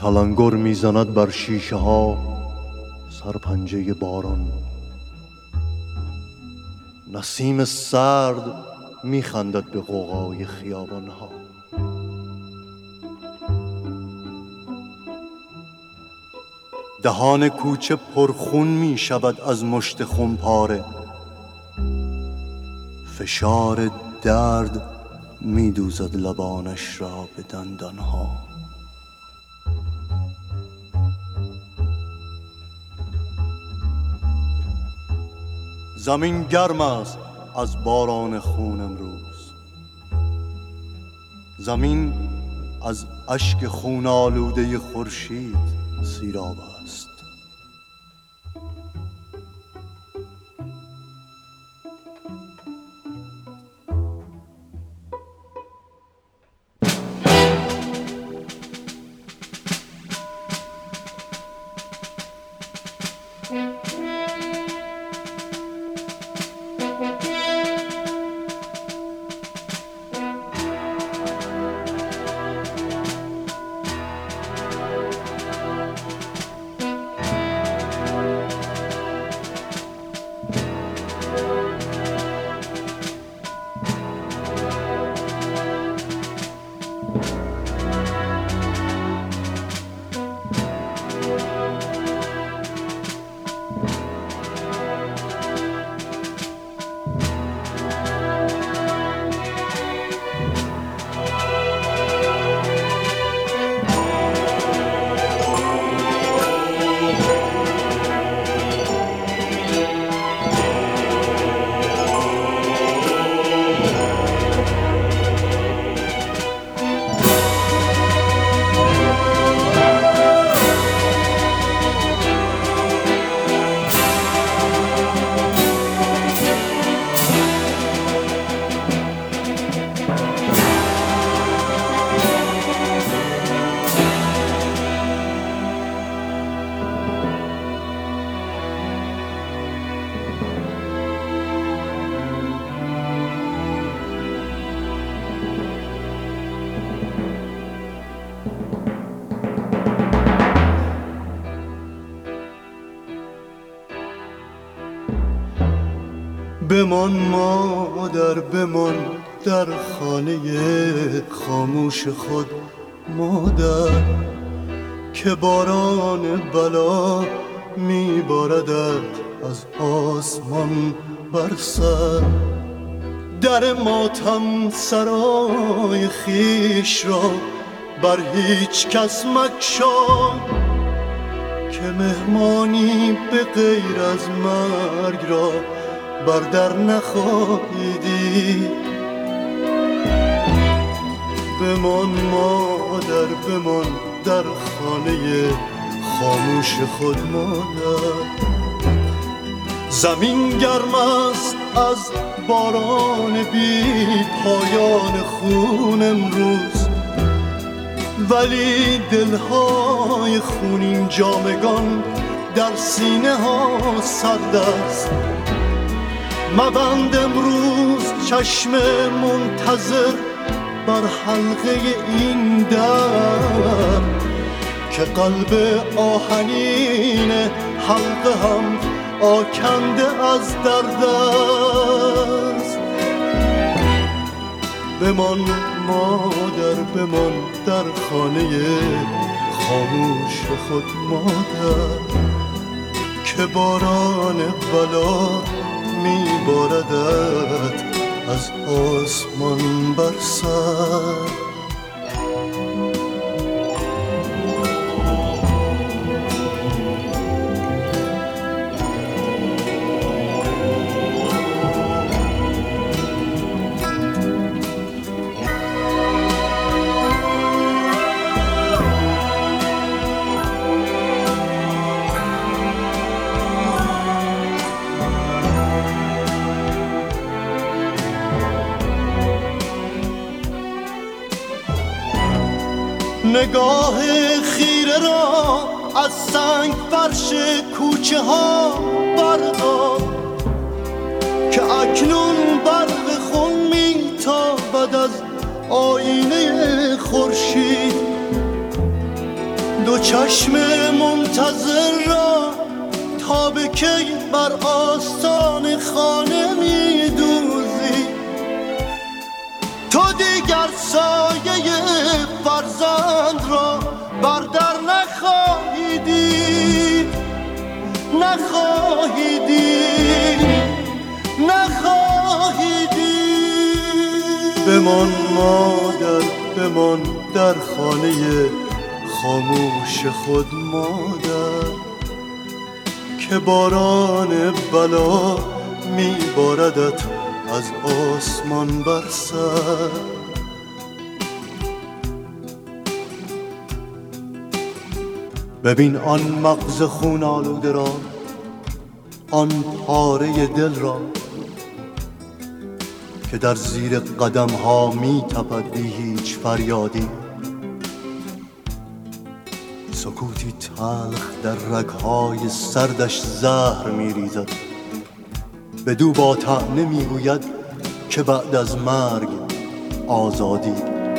تلنگر میزند بر شیشه ها سرپنجه باران. نسیم سرد میخندد به غوغای خیابان ها. دهان کوچه پرخون می شود از مشت خونپاره. فشار درد می دوزد لبانش را به دندان ها. زمین گرم است از باران خون امروز. زمین از اشک خون آلوده خورشید سیراب است. بمان مادر، بمان در خانه خاموش خود مادر، که باران بلا میباردد از آسمان بر سر. در ماتم سرای خیش را بر هیچ کس مگشا، که مهمانی به غیر از مرگ را بر در نخواهی دید. بمان مادر، بمان در خانه خاموش خود مادر. زمین گرم است از باران بی پایان خون امروز، ولی دلهای خونین جامگان در سینه ها سرد است. مبند امروز چشم منتظر بر حلقه این در، که قلب آهنین حلقه هم آکنده از درد است. بمان مادر، بمان در خانه خاموش خود مادر، که باران بلا میباردد از آسمان بر سر. نگاه خیره را از سنگ فرش کوچه ها بردار، که اکنون برق خون میتابد از آینه خورشید. دو چشم منتظر را تا به کی بر آستان خانه می دوزی؟ تو دیگر سایه فرزند را بر در نخواهی دید، نخواهی دید، نخواهی دید. بمان مادر، بمان در خانه خاموش خود مادر، که باران بلا می باردت از آسمان بر سر. ببین آن مغز خون آلوده را، آن پاره دل را که در زیر قدم ها می تپد بی هیچ فریادی. سکوتی تلخ در رگهای سردش زهر می ریزد، بدو با طعنه می گوید که بعد از مرگ آزادی.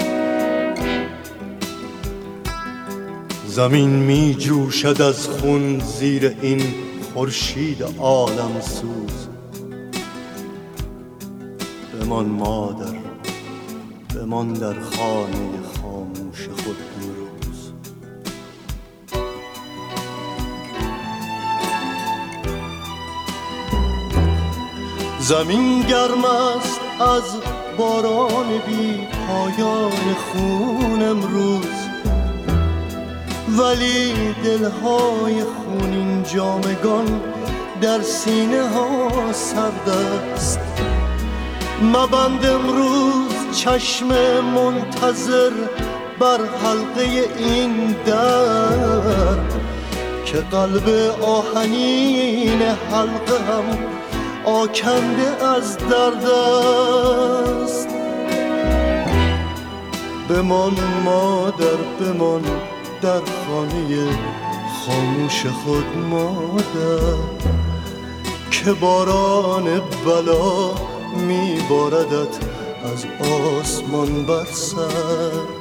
زمین می جوشد از خون زیر این خورشید عالم سوز. بمان مادر، بمان در خانه خاموش خود امروز. زمین گرم است از باران بی پایان خون امروز، ولی دلهای خونین جامگان در سینه ها سرد است. مبند امروز چشم منتظر بر حلقه این در، که قلب آهنین حلقه هم آکنده از درد است. بمان مادر، بمان در خانه خاموش خود مادر، که باران بلا می باردت از آسمان بر سر.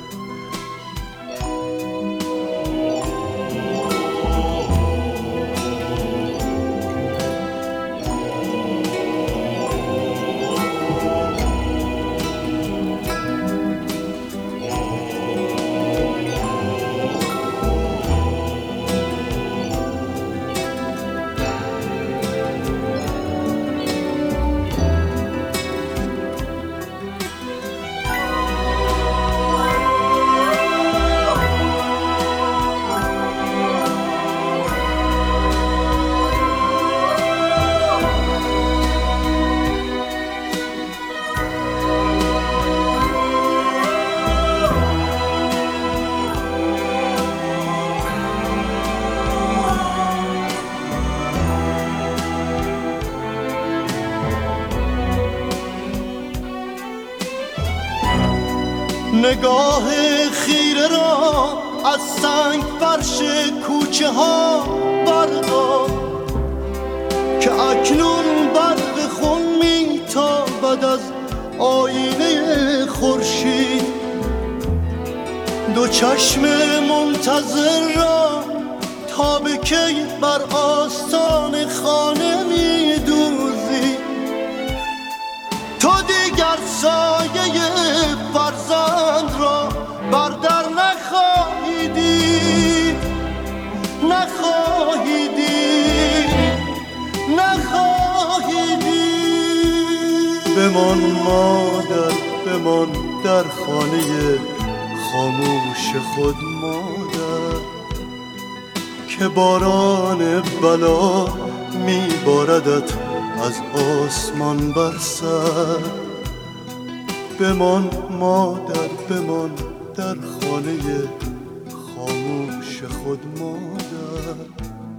نگاه خیره را از سنگ فرش کوچه ها بردار، که اکنون برق خون می تابد از آینه خورشید. دو چشم منتظر را تا به کی بر آستان خانه می دوزی؟ تو دیگر سایه فرزند را بر در نخواهی دید، نخواهی دید، نخواهی دید. بمان مادر، بمان در خانه خاموش خود مادر، که باران بلا می باردت از آسمان بر سر. بمان مادر، بمان در خانه خاموش خود مادر.